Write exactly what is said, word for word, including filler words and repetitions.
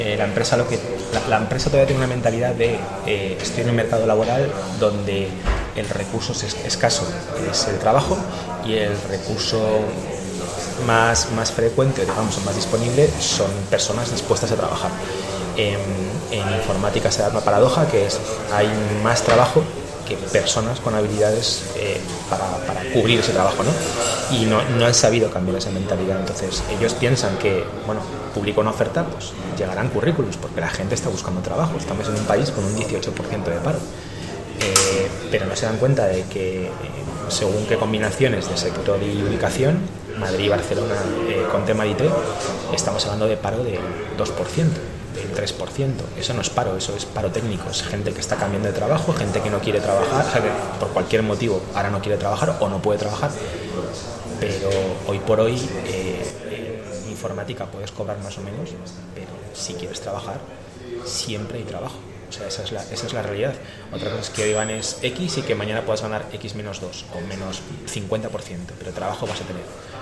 Eh, la empresa lo que la, la empresa todavía tiene una mentalidad de eh, estoy en un mercado laboral donde el recurso es escaso es el trabajo y el recurso más, más frecuente, digamos, o más disponible son personas dispuestas a trabajar. En, en informática se da una paradoja que es hay más trabajo que personas con habilidades eh, para, para cubrir ese trabajo, ¿no? Y no, no han sabido cambiar esa mentalidad. Entonces ellos piensan que, bueno, publico una oferta, pues llegarán currículums, porque la gente está buscando trabajo. Estamos en un país con un dieciocho por ciento de paro, eh, pero no se dan cuenta de que eh, según qué combinaciones de sector y ubicación, Madrid y Barcelona eh, con tema de I T, estamos hablando de paro del dos por ciento, del tres por ciento. Eso no es paro, eso es paro técnico. Es gente que está cambiando de trabajo, gente que no quiere trabajar, o sea, que por cualquier motivo ahora no quiere trabajar o no puede trabajar. Pero hoy por hoy eh, en informática puedes cobrar más o menos, pero si quieres trabajar siempre hay trabajo. O sea, esa es la, esa es la realidad. Otra cosa es que hoy ganes X y que mañana puedas ganar X menos dos o menos cincuenta por ciento, pero trabajo vas a tener.